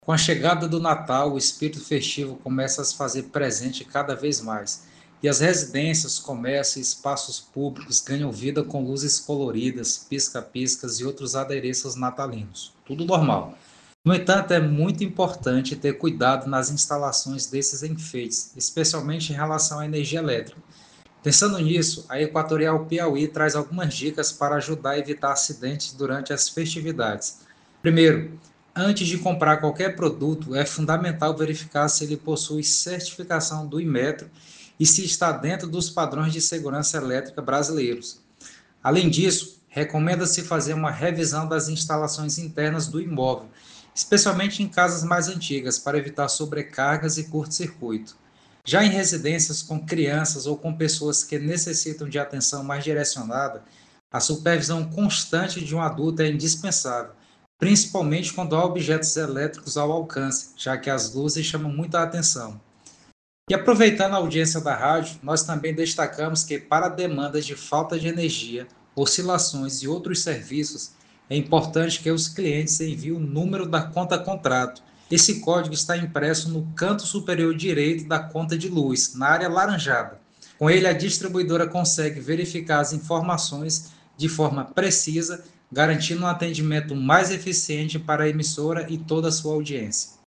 Com a chegada do Natal, o espírito festivo começa a se fazer presente cada vez mais, e as residências, comércios e espaços públicos ganham vida com luzes coloridas, pisca-piscas e outros adereços natalinos. Tudo normal. No entanto, é muito importante ter cuidado nas instalações desses enfeites, especialmente em relação à energia elétrica. Pensando nisso, a Equatorial Piauí traz algumas dicas para ajudar a evitar acidentes durante as festividades. Primeiro, antes de comprar qualquer produto, é fundamental verificar se ele possui certificação do Inmetro e se está dentro dos padrões de segurança elétrica brasileiros. Além disso, recomenda-se fazer uma revisão das instalações internas do imóvel, especialmente em casas mais antigas, para evitar sobrecargas e curto-circuito. Já em residências com crianças ou com pessoas que necessitam de atenção mais direcionada, a supervisão constante de um adulto é indispensável, principalmente quando há objetos elétricos ao alcance, já que as luzes chamam muita atenção. E aproveitando a audiência da rádio, nós também destacamos que, para demandas de falta de energia, oscilações e outros serviços, é importante que os clientes enviem o número da conta contrato. Esse código está impresso no canto superior direito da conta de luz, na área laranjada. Com ele, a distribuidora consegue verificar as informações de forma precisa, garantindo um atendimento mais eficiente para a emissora e toda a sua audiência.